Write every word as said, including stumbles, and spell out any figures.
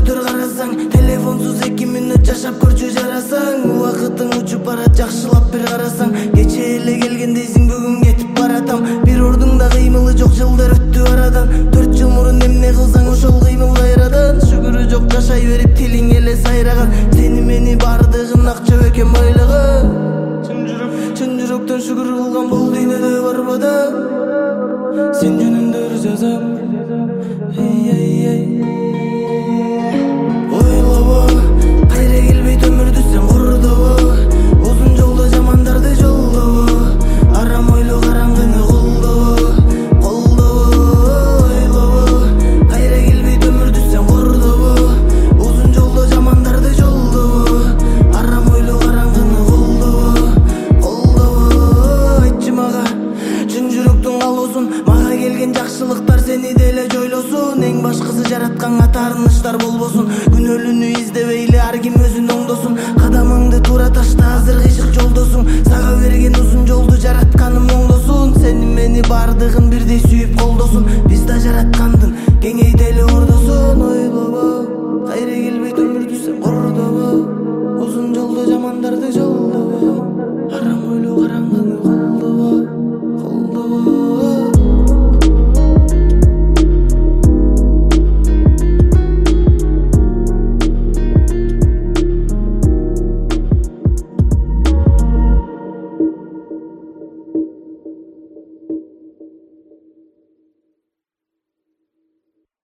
отур карасаң, телефонсуз эки мүнөт жашап көрчү жарасаң. Убакытың учуп барат, жакшылап бир карасаң. Кече эле келген дейсиң, бүгүн кетип баратам. Бир ордуңда кыймылы жок, жылдар өттү арадан. Төрт жыл мурун эмне кылсаң ошол кыймыл кайрадан. Шүгүрү жок, жашай берип тилиң эле сайраган. Сени мени бардыгын акча бекем байлаган. Чын жүрөктөн шүгүр кылган бул дүйнөдө барбы да. Сен жөнүндө ыр жазам. Ойлобо, кайра келбейт өмүрдү сен курдобо. Узун жолдо жамандарды жолдобо. Арам ойло караңгыны колдобо, колдобо. Ойлобо, кайра келбейт өмүрдү сен курдобо. Узун жолдо жамандарды жолдобо. Арам ойло караңгыны колдобо, колдобо. Айтчы мага, чын жүрөктүн калоосун. Мага келген жакшылыктар сени деле жойлосун. Эң башкысы жаратканга таарыныштар болбосун. Күнөөлүүнү издебейли, ар ким өзүн оңдосун. Кадамыңды туура ташта, азыр кыйшык жолдосуң. Сага берген узун жолду жаратканым оңдосун. Сени мени бардыгын бирдей сүйүп колдосун. Биз да жараткандын кеңейтели ордосун. Ойлобо, кайра келбейт өмүрдү сен курдобо. Узун жолдо жамандарды жол